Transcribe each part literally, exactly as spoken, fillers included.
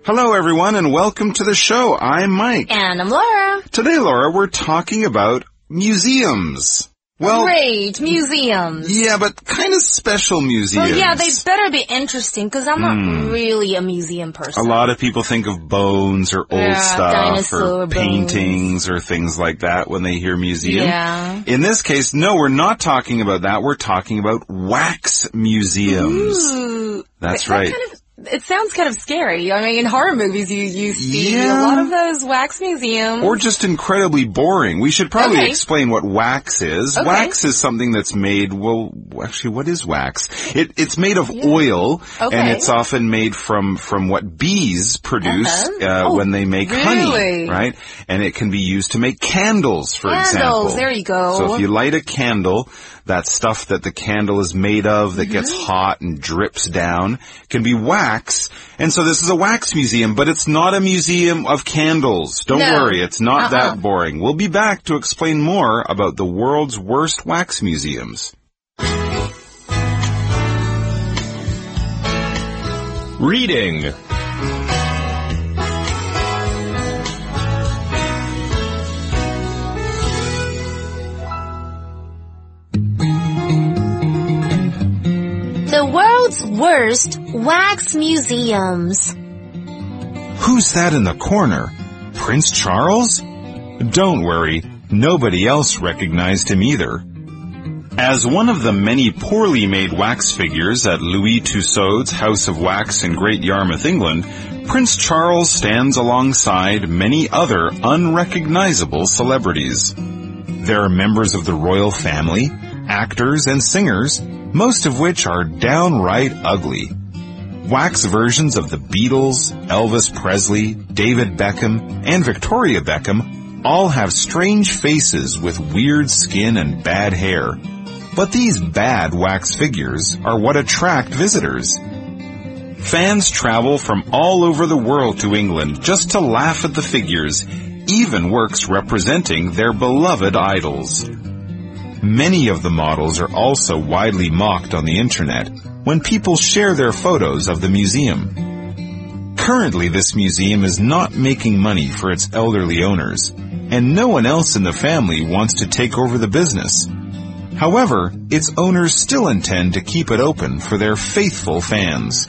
Hello, everyone, and welcome to the show. I'm Mike. And I'm Laura. Today, Laura, we're talking about museums. Well, Great, museums. Yeah, but kind of special museums. Well, yeah, they better be interesting, because I'm not mm. really a museum person. A lot of people think of bones or old yeah, stuff or bones. paintings or things like that when they hear museum. Yeah. In this case, no, we're not talking about that. We're talking about wax museums. Ooh. That's that, right. That kind of, it sounds kind of scary. I mean, in horror movies, you, you see yeah. a lot of those wax museums. Or just incredibly boring. We should probably okay. explain what wax is. Okay. Wax is something that's made, well, actually, what is wax? It, it's made of yeah. oil, okay. and it's often made from, from what bees produce uh-huh. uh, oh, when they make really? honey, right? And it can be used to make candles, for candles, example. Candles, there you go. So if you light a candle, that stuff that the candle is made of that mm-hmm. gets hot and drips down can be wax. And so this is a wax museum, but it's not a museum of candles. Don't no. worry, it's not uh-uh. that boring. We'll be back to explain more about the world's worst wax museums. Reading. The world's worst wax museums. Who's that in the corner? Prince Charles? Don't worry, nobody else recognized him either. As one of the many poorly made wax figures at Louis Tussaud's House of Wax in Great Yarmouth, England, Prince Charles stands alongside many other unrecognizable celebrities. There are members of the royal family, actors and singers, most of which are downright ugly. Wax versions of the Beatles, Elvis Presley, David Beckham, and Victoria Beckham all have strange faces with weird skin and bad hair. But these bad wax figures are what attract visitors. Fans travel from all over the world to England just to laugh at the figures, even works representing their beloved idols. Many of the models are also widely mocked on the internet when people share their photos of the museum. Currently, this museum is not making money for its elderly owners, and no one else in the family wants to take over the business. However, its owners still intend to keep it open for their faithful fans.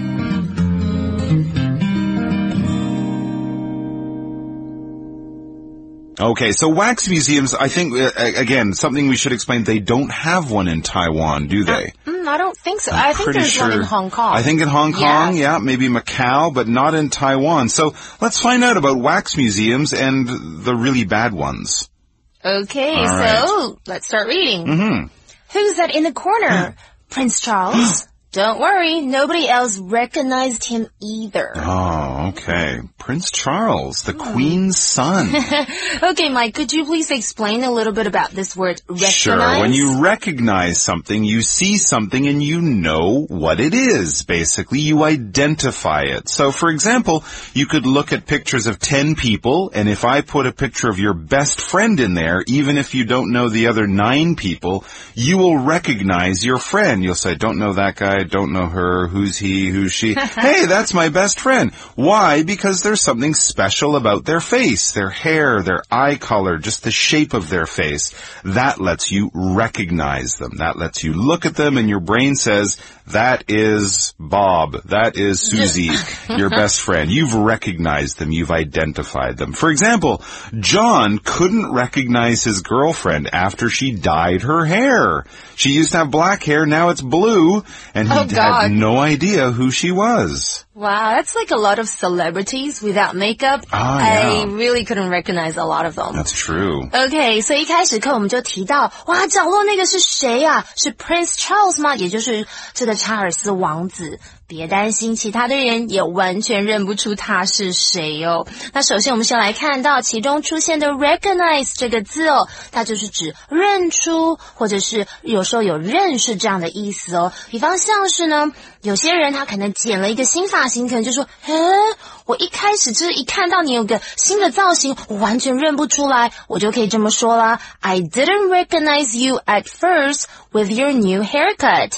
Okay, so wax museums, I think, uh, again, something we should explain, they don't have one in Taiwan, do they? Uh, mm, I don't think so. I'm I think there's sure. one in Hong Kong. I think in Hong Kong, yeah. yeah, maybe Macau, but not in Taiwan. So let's find out about wax museums and the really bad ones. Okay, All so right. let's start reading. Mm-hmm. Who's that in the corner? Prince Charles? Don't worry, nobody else recognized him either. Oh, okay. Prince Charles, the hmm. Queen's son. Okay, Mike, could you please explain a little bit about this word recognize? Sure. When you recognize something, you see something and you know what it is. Basically, you identify it. So, for example, you could look at pictures of ten people, and if I put a picture of your best friend in there, even if you don't know the other nine people, you will recognize your friend. You'll say, don't know that guy. I don't know her, who's he, who's she. Hey, that's my best friend. Why? Because there's something special about their face, their hair, their eye color, just the shape of their face. That lets you recognize them. That lets you look at them and your brain says, that is Bob. That is Susie, your best friend. You've recognized them. You've identified them. For example, John couldn't recognize his girlfriend after she dyed her hair. She used to have black hair. Now it's blue. And he oh, God. had no idea who she was. Wow, that's like a lot of celebrities without makeup. Oh, yeah. I really couldn't recognize a lot of them. That's true. Okay, 所以一开始课我们就提到，哇，角落那个是谁啊？是 Prince Charles 吗？也就是这个查尔斯王子。别担心，其他的人也完全认不出他是谁哦。那首先我们先来看到其中出现的 recognize 这个字哦，它就是指认出，或者是有时候有认识这样的意思哦。比方像是呢，有些人他可能剪了一个新发型，可能就说，诶，我一开始就是一看到你有个新的造型，我完全认不出来，我就可以这么说啦 I didn't recognize you at first with your new haircut。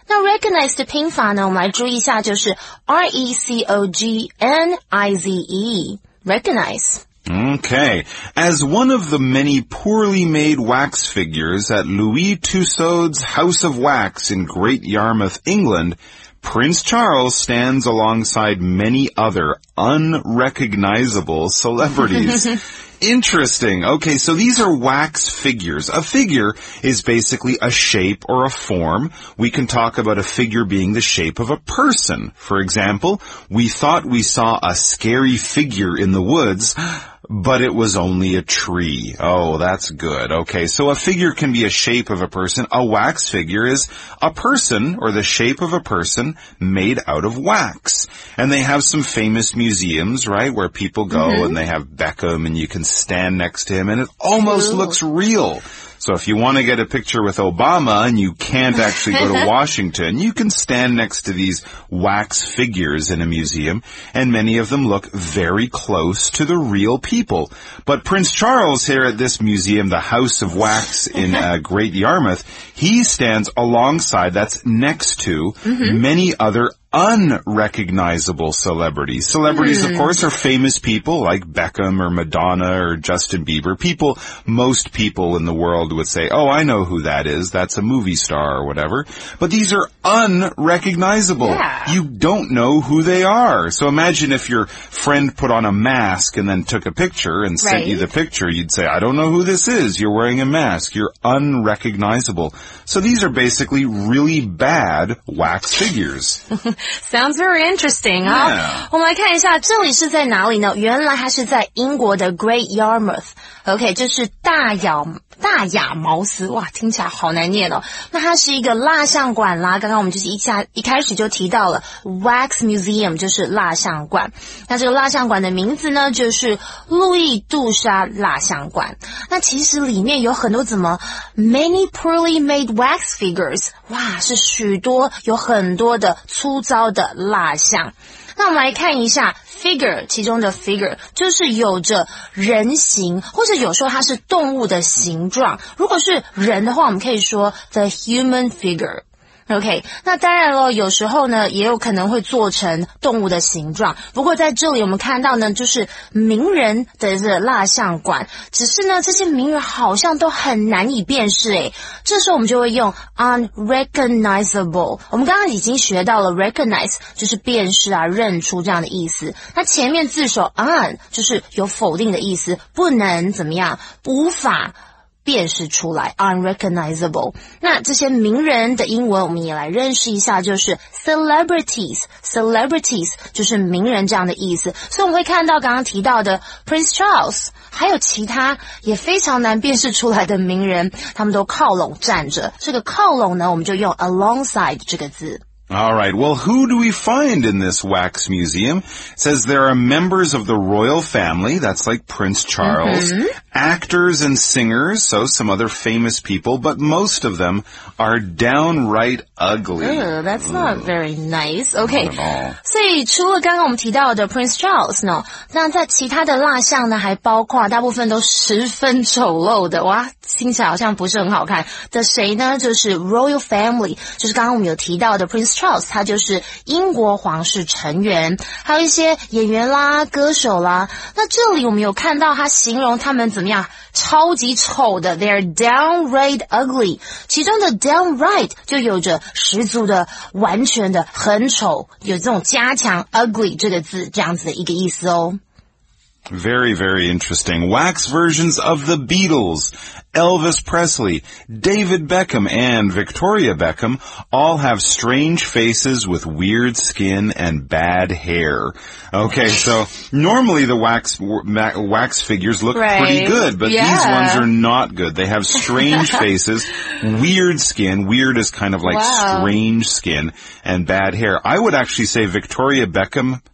那 recognize 的拼法呢，我们来注意一下，就是 R E C O G N I Z E. Recognize. Okay. As one of the many poorly made wax figures at Louis Tussaud's House of Wax in Great Yarmouth, England, Prince Charles stands alongside many other unrecognizable celebrities. Interesting. Okay, so these are wax figures. A figure is basically a shape or a form. We can talk about a figure being the shape of a person. For example, we thought we saw a scary figure in the woods, but it was only a tree. Oh, that's good. Okay, so a figure can be a shape of a person. A wax figure is a person or the shape of a person made out of wax. And they have some famous museums, right, where people go mm-hmm. and they have Beckham and you can stand next to him and it almost Ooh. looks real. So if you want to get a picture with Obama and you can't actually go to Washington, you can stand next to these wax figures in a museum, and many of them look very close to the real people. But Prince Charles here at this museum, the House of Wax in uh, Great Yarmouth, he stands alongside, that's next to, mm-hmm. many other unrecognizable celebrities. Celebrities, mm. of course, are famous people like Beckham or Madonna or Justin Bieber. People, most people in the world would say, oh, I know who that is. That's a movie star or whatever. But these are unrecognizable. Yeah. You don't know who they are. So imagine if your friend put on a mask and then took a picture and right. sent you the picture. You'd say, I don't know who this is. You're wearing a mask. You're unrecognizable. So these are basically really bad wax figures. Sounds very interesting 啊、 yeah. 我们来看一下这里是在哪里呢？原来它是在英国的 Great Yarmouth. OK, 就是大雅大雅茅斯，哇，听起来好难念哦。那它是一个蜡像馆啦，刚刚我们就是一下一开始就提到了 Wax Museum， 就是蜡像馆。那这个蜡像馆的名字呢，就是路易杜莎蜡像馆。那其实里面有很多怎么 many poorly made wax figures， 哇，是许多有很多的粗糙的蜡像。那我们来看一下 figure 其中的 figure 就是有着人形，或者有时候它是动物的形状。如果是人的话，我们可以说 the human figure。OK, 那当然了，有时候呢，也有可能会做成动物的形状。不过在这里我们看到呢，就是名人的这蜡像馆，只是呢，这些名人好像都很难以辨识诶。这时候我们就会用 unrecognizable。我们刚刚已经学到了 recognize 就是辨识啊、认出这样的意思。那前面字首 un 就是有否定的意思，不能怎么样，无法辨识出来 unrecognizable。 那这些名人的英文我们也来认识一下，就是 celebrities celebrities 就是名人这样的意思。所以我们会看到刚刚提到的 Prince Charles 还有其他也非常难辨识出来的名人，他们都靠拢站着。这个靠拢呢，我们就用 alongside 这个字。 All right. Well, who do we find in this wax museum? It says there are members of the royal family. That's like Prince Charles. Mm-hmm. Actors and singers, so some other famous people, but most of them are downright ugly. Oh, that's not very nice. Okay. Not at all. 所以除了刚刚我们提到的 Prince Charles 呢，那在其他的蜡像呢，还包括大部分都十分丑陋的，哇，听起来好像不是很好看的谁呢？就是 Royal Family， 就是刚刚我们有提到的 Prince Charles， 他就是英国皇室成员，还有一些演员啦、歌手啦。那这里我们有看到他形容他们怎么样，超级丑的 ，they're downright ugly。其中的 downright 就有着十足的、完全的、很丑，有这种加强 ugly 这个字这样子的一个意思哦。 Very, very interesting. Wax versions of the Beatles, Elvis Presley, David Beckham, and Victoria Beckham all have strange faces with weird skin and bad hair. Okay, so normally the wax wax figures look right. pretty good, but yeah. these ones are not good. They have strange faces, weird skin. Weird is kind of like wow. strange skin, and bad hair. I would actually say Victoria Beckham, she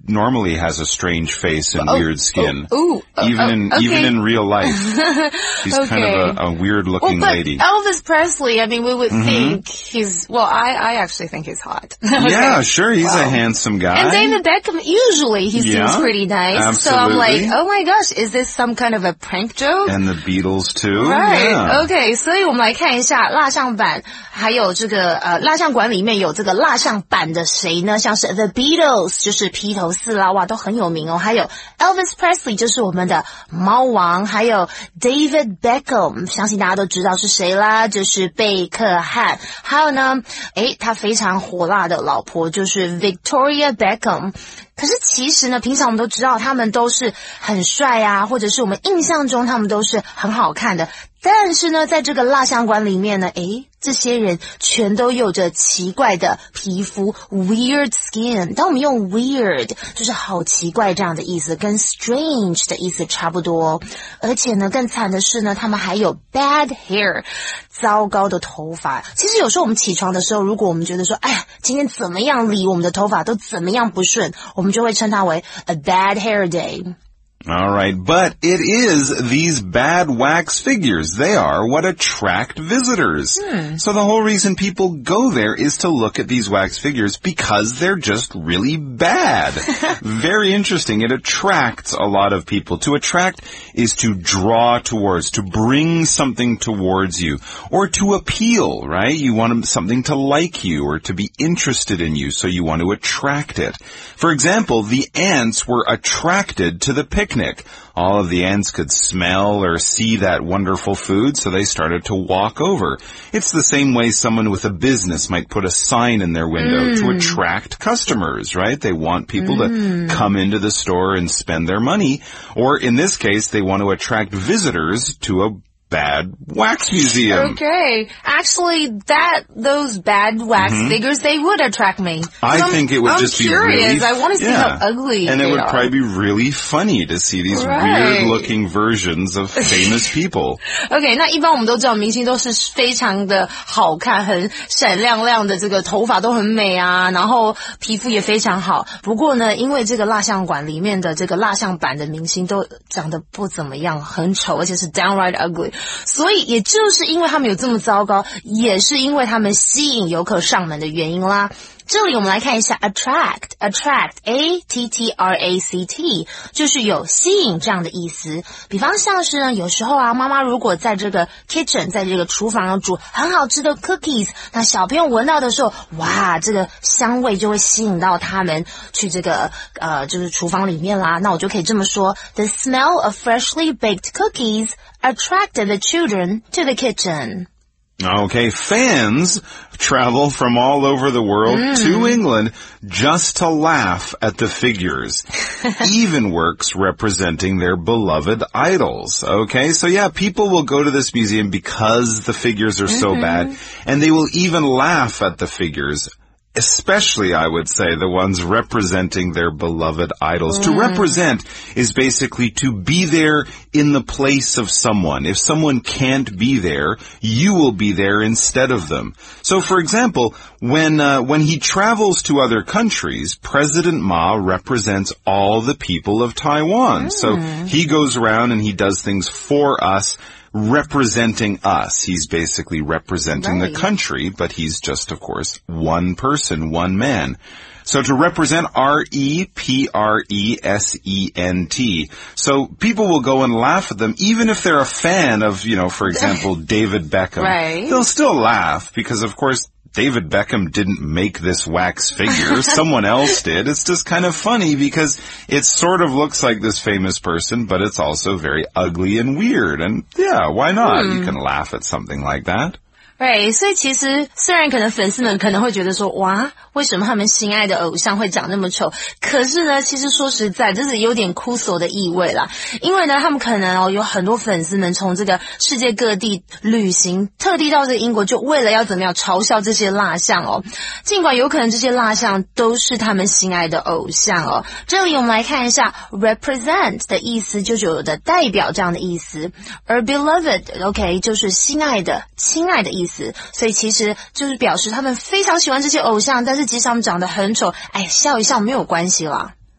normally has a strange face and oh, weird skin. Oh, oh, even oh, in okay. even in real life. She's okay. kind of a, a weird-looking well, but lady. Elvis Presley, I mean, we would mm-hmm. think he's, well, I, I actually think he's hot. okay. Yeah, sure, he's wow. a handsome guy. And David Beckham, usually he yeah, seems pretty nice. Absolutely. So I'm like, oh my gosh, is this some kind of a prank joke? And the Beatles too. Right. Yeah. Okay, 所以我们来看一下蜡像版，还有这个呃蜡像馆里面有这个蜡像版的谁呢？像是 The Beatles， 就是披头四啦，哇，都很有名哦。还有 Elvis Presley， 就是我们的猫王，还有 David Beckham， 相信大家都知道是谁啦，就是贝克汉。还有呢，诶，他非常火辣的老婆就是 Victoria Beckham。可是其实呢，平常我们都知道他们都是很帅啊，或者是我们印象中他们都是很好看的。但是呢，在这个蜡像馆里面呢，诶，这些人全都有着奇怪的皮肤 weird skin。当我们用 weird 就是好奇怪这样的意思，跟 strange 的意思差不多。而且呢，更惨的是呢，他们还有 bad hair， 糟糕的头发。其实有时候我们起床的时候，如果我们觉得说，哎呀，今天怎么样理我们的头发都怎么样不顺，我们就会称它为 a bad hair day。All right, but it is these bad wax figures. They are what attract visitors. Hmm. So the whole reason people go there is to look at these wax figures because they're just really bad. Very interesting. It attracts a lot of people. To attract is to draw towards, to bring something towards you, or to appeal, right? You want something to like you or to be interested in you, so you want to attract it. For example, the ants were attracted to the picnic. All of the ants could smell or see that wonderful food, so they started to walk over. It's the same way someone with a business might put a sign in their window mm. to attract customers, right? They want people mm. to come into the store and spend their money. Or in this case, they want to attract visitors to a bad wax museum. Okay. Actually, that, those bad wax mm-hmm. figures, they would attract me. I I'm, think it would I'm just curious. be really... I want to see yeah. how ugly And they it would are. probably be really funny to see these right. weird-looking versions of famous people. Okay, 那一般我们都知道明星都是非常的好看，很闪亮亮的，这个头发都很美啊，然后皮肤也非常好。不过呢，因为这个蜡像馆里面的这个蜡像版的明星都长得不怎么样，很丑，而且是 downright ugly。所以也就是因为他们有这么糟糕，也是因为他们吸引游客上门的原因啦。这里我们来看一下 attract, attract, A T T R A C T 就是有吸引这样的意思。比方像是呢，有时候啊，妈妈如果在这个 kitchen 在这个厨房煮很好吃的 cookies， 那小朋友闻到的时候，哇，这个香味就会吸引到他们去这个呃就是厨房里面啦。那我就可以这么说 The smell of freshly baked cookies attracted the children to the kitchen.Okay, fans travel from all over the world mm. to England just to laugh at the figures. Even works representing their beloved idols. Okay, so yeah, people will go to this museum because the figures are so mm-hmm. bad, and they will even laugh at the figures.Especially, I would say, the ones representing their beloved idols. Mm. To represent is basically to be there in the place of someone. If someone can't be there, you will be there instead of them. So, for example, when uh, when he travels to other countries, President Ma represents all the people of Taiwan. Mm. So he goes around and he does things for us.Representing us. He's basically representing right. the country, but he's just, of course, one person, one man. So to represent, R E P R E S E N T. So people will go and laugh at them, even if they're a fan of, you know, for example, David Beckham. Right. They'll still laugh because, of course,David Beckham didn't make this wax figure. Someone else did. It's just kind of funny because it sort of looks like this famous person, but it's also very ugly and weird. And yeah, why not? Hmm. You can laugh at something like that.Right, 所以其实虽然可能粉丝们可能会觉得说，哇，为什么他们心爱的偶像会长那么丑？可是呢，其实说实在，这是有点哭索的意味啦。因为呢，他们可能哦有很多粉丝们从这个世界各地旅行，特地到这个英国，就为了要怎么样嘲笑这些蜡像哦。尽管有可能这些蜡像都是他们心爱的偶像哦。这里我们来看一下 represent 的意思，就是有的代表这样的意思，而 beloved OK 就是心爱的、亲爱的意思。所以其实就是表示他们非常喜欢这些偶像，但是即使他们长得很丑，哎，笑一笑没有关系啦。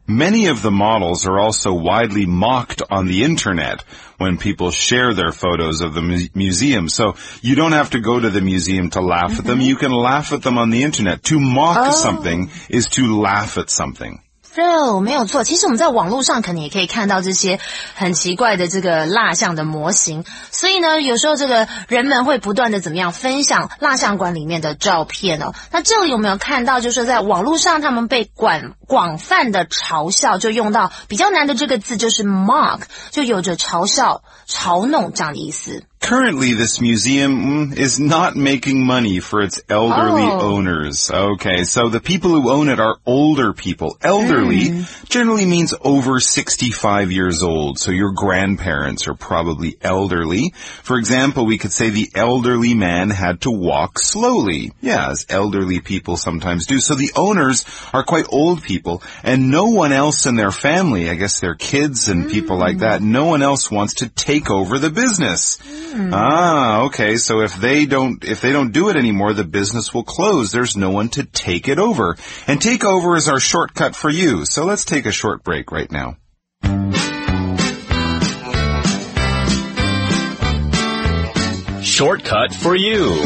Many of the models are also widely mocked on the internet when people share their photos of the mu- museum. So you don't have to go to the museum to laugh mm-hmm. at them. You can laugh at them on the internet. To mock oh. something is to laugh at something. 哦，没有错。其实我们在网络上可能也可以看到这些很奇怪的这个蜡像的模型，所以呢，有时候这个人们会不断的怎么样分享蜡像馆里面的照片哦。那这里有没有看到，就是在网络上他们被广广泛的嘲笑，就用到比较难的这个字，就是 mock， 就有着嘲笑、嘲弄这样的意思。 Currently, this museum is not making money for its elderly oh. owners. Okay, so the people who own it are older people. Elderly mm. generally means over sixty-five years old, so your grandparents are probably elderly. For example, we could say the elderly man had to walk slowly. Yeah, as elderly people sometimes do. So the owners are quite old people, and no one else in their family, I guess their kids and mm. people like that, no one else wants to take over the business. Mm. Ah, okay. So if they don't, if they don't do it anymore, the business will close. There's no one to take it over. And take over is our shortcut for you. So let's take a short break right now. Shortcut for you.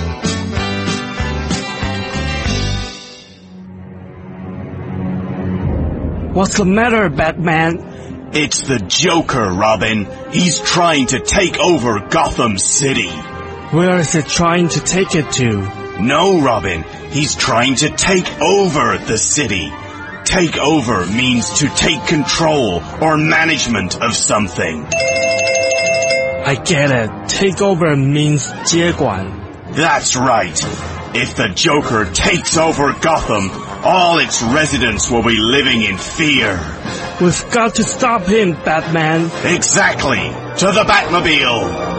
What's the matter, Batman? It's the Joker, Robin. He's trying to take over Gotham City. Where is he trying to take it to? No, Robin. He's trying to take over the city. Take over means to take control or management of something. I get it. Take over means 接管. That's right. If the Joker takes over Gotham, all its residents will be living in fear. We've got to stop him, Batman. Exactly. To the Batmobile.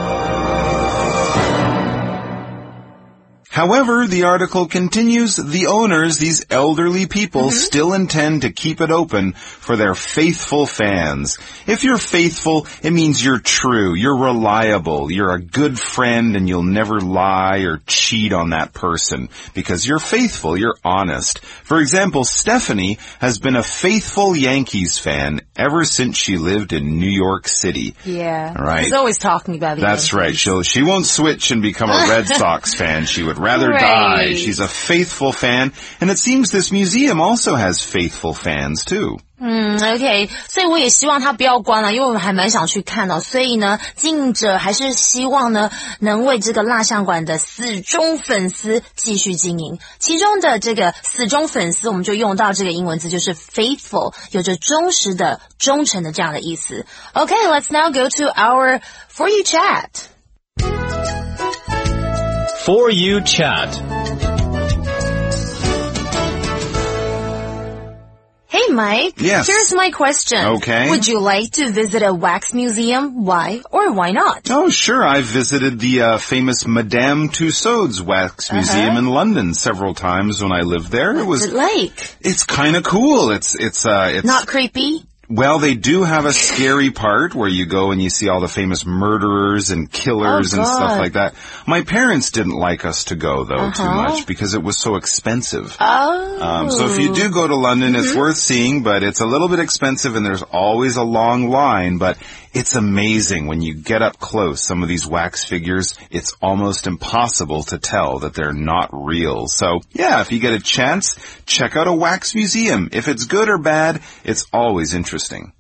However, the article continues, the owners, these elderly people, mm-hmm. still intend to keep it open for their faithful fans. If you're faithful, it means you're true, you're reliable, you're a good friend, and you'll never lie or cheat on that person. Because you're faithful, you're honest. For example, Stephanie has been a faithful Yankees fan ever since she lived in New York City. Yeah. Right. She's always talking about the That's Yankees. right. She'll, she won't switch and become a Red Sox fan. She would rather right. die. She's a faithful fan, and it seems this museum also has faithful fans too. 嗯 ，OK， 所以我也希望他不要关了，因为我还蛮想去看的。所以呢，经营者还是希望呢，能为这个蜡像馆的死忠粉丝继续经营。其中的这个死忠粉丝，我们就用到这个英文字，就是 faithful， 有着忠实的、忠诚的这样的意思。OK, let's now go to our For You Chat. For You Chat. Hey, Mike. Yes. Here's my question. Okay. Would you like to visit a wax museum? Why or why not? Oh, sure. I've visited the uh, famous Madame Tussauds Wax Uh-huh. Museum in London several times when I lived there. It was. What's it like? It's kind of cool. It's it's uh it's Not creepy? Well, they do have a scary part where you go and you see all the famous murderers and killers Oh, and stuff God. like that. My parents didn't like us to go, though, too Uh-huh. much because it was so expensive. Oh. Um, so if you do go to London, it's Mm-hmm. worth seeing, but it's a little bit expensive and there's always a long line. But it's amazing when you get up close. Some of these wax figures, it's almost impossible to tell that they're not real. So yeah, if you get a chance, check out a wax museum. If it's good or bad, it's always interesting.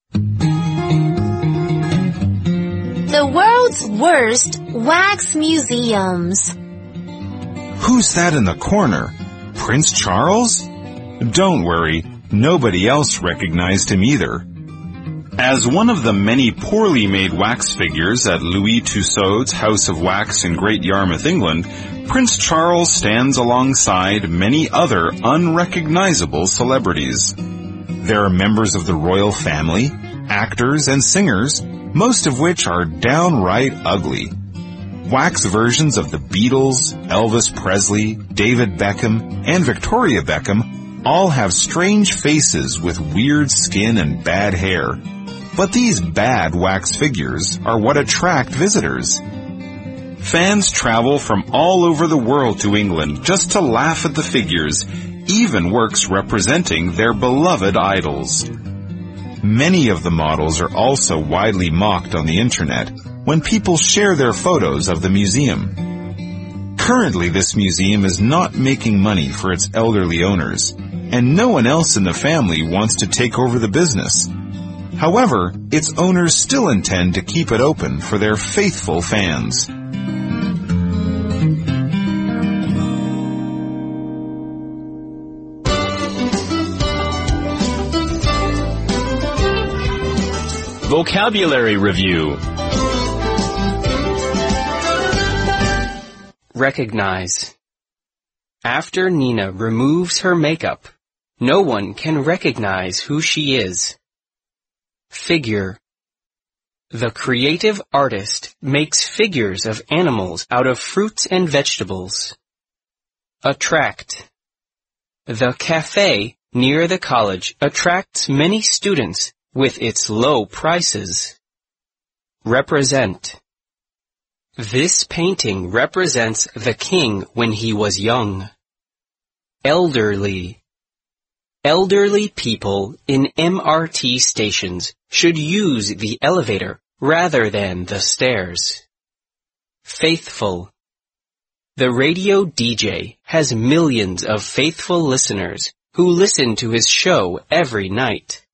The world's worst wax museums. Who sat in the corner? Prince Charles? Don't worry, nobody else recognized him either. As one of the many poorly made wax figures at Louis Tussauds House of Wax in Great Yarmouth, England, Prince Charles stands alongside many other unrecognizable celebrities. There are members of the royal family, actors and singers, most of which are downright ugly. Wax versions of the Beatles, Elvis Presley, David Beckham, and Victoria Beckham all have strange faces with weird skin and bad hair. But these bad wax figures are what attract visitors. Fans travel from all over the world to England just to laugh at the figures, even works representing their beloved idols. Many of the models are also widely mocked on the internet when people share their photos of the museum. Currently, this museum is not making money for its elderly owners, and no one else in the family wants to take over the business. However, its owners still intend to keep it open for their faithful fans. Vocabulary Review. Recognize. After Nina removes her makeup, no one can recognize who she is. Figure. The creative artist makes figures of animals out of fruits and vegetables. Attract. The cafe near the college attracts many students with its low prices. Represent. This painting represents the king when he was young. Elderly. Elderly people in M R T stations should use the elevator rather than the stairs. Faithful. The radio D J has millions of faithful listeners who listen to his show every night.